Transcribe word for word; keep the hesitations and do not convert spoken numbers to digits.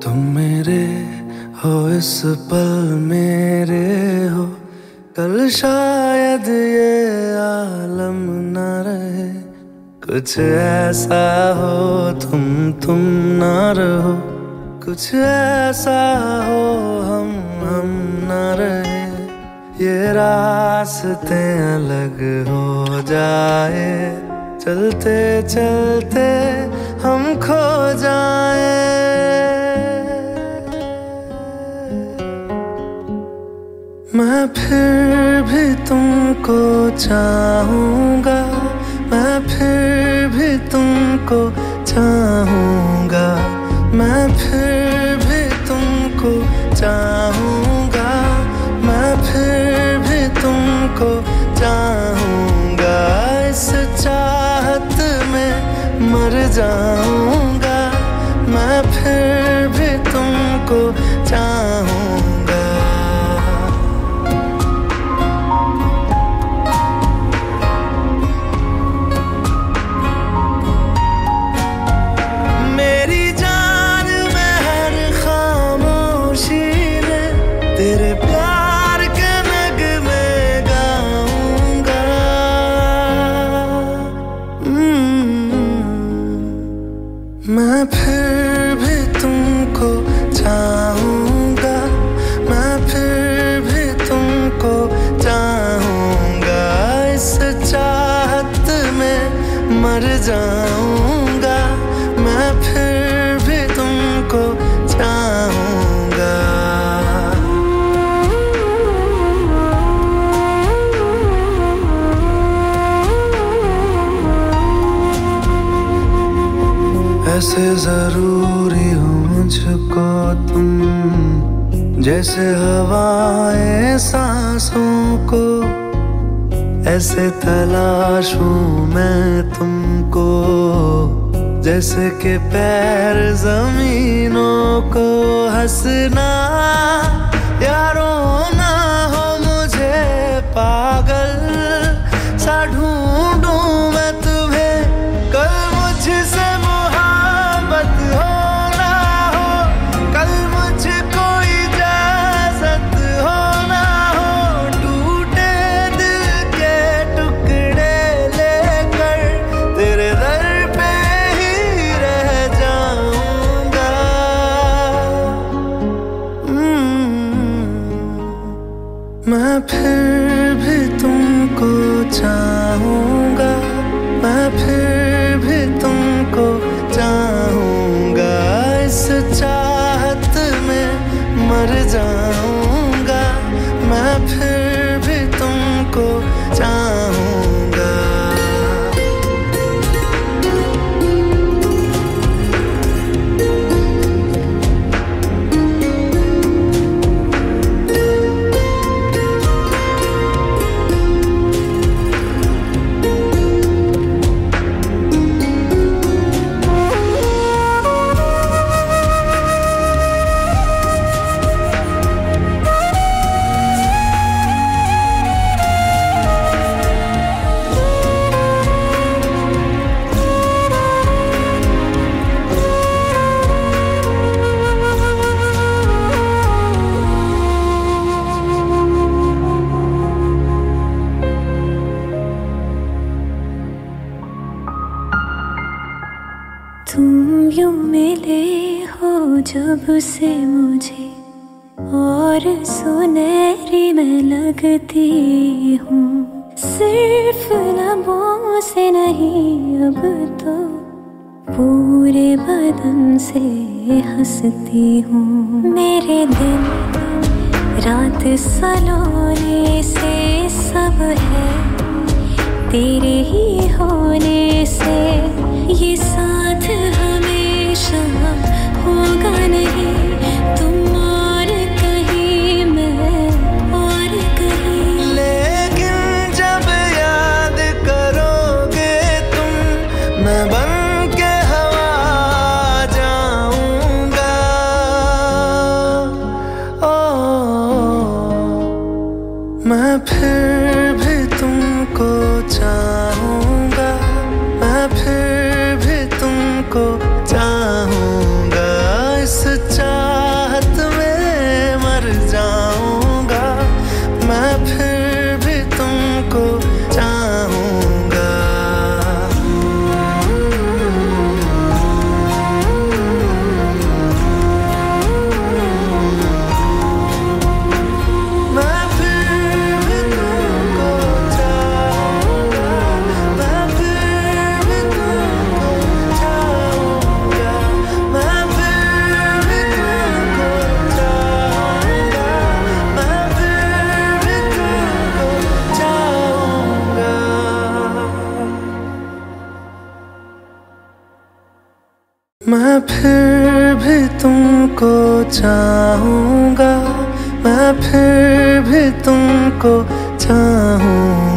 तुम मेरे हो इस पल मेरे हो, कल शायद ये आलम न रहे। कुछ ऐसा हो तुम तुम ना रहो, कुछ ऐसा हो हम हम ना रहे। ये रास्ते अलग हो जाए, चलते चलते हम खो जाए। मैं फिर भी तुमको चाहूँगा, मैं फिर भी तुमको चाहूँगा, मैं फिर भी तुमको चाहूँगा, मैं फिर भी तुमको चाहूँगा। इस चाहत में मर जाऊँगा, मैं फिर भी तुमको चाहूँगा। तेरे प्यार के नगमे गाऊंगा, मैं फिर भी तुमको चाहूँगा, मैं फिर भी तुमको चाहूँगा। इस चाहत में मर जाऊँगा, मैं फिर भी तुमको चाहूँगा। ऐसे जरूरी हो मुझको तुम, जैसे हवाएं सांसों को। ऐसे तलाशूं मैं तुमको, जैसे कि पैर जमीनों को। हंसना या रोना हो मुझे पागल सा ढूंढूं मैं तुम्हें। कल मुझसे मैं फिर भी तुमको चाहूँगा, मैं फिर भी तुमको चाहूँगा। इस चाहत में मर जाऊँगा, मैं फिर भी तुमको चाहूँगा। तुम यूं मिले हो जब से मुझे, और सुनहरी मैं लगती हूँ। सिर्फ लबों से नहीं अब तो पूरे बदन से हंसती हूँ। मेरे दिन रात सलोने से सब है तेरे ही होने से। ये साथ हमेशा होगा नहीं, तुम और कहीं मैं और कहीं। लेकिन जब याद करोगे तुम, मैं बन के हवा जाऊंगा। ओ मैं फिर भी तुमको चाहूँगा, मैं फिर भी तुम मैं फिर भी तुमको चाहूँगा, मैं फिर भी तुमको चाहूँगा।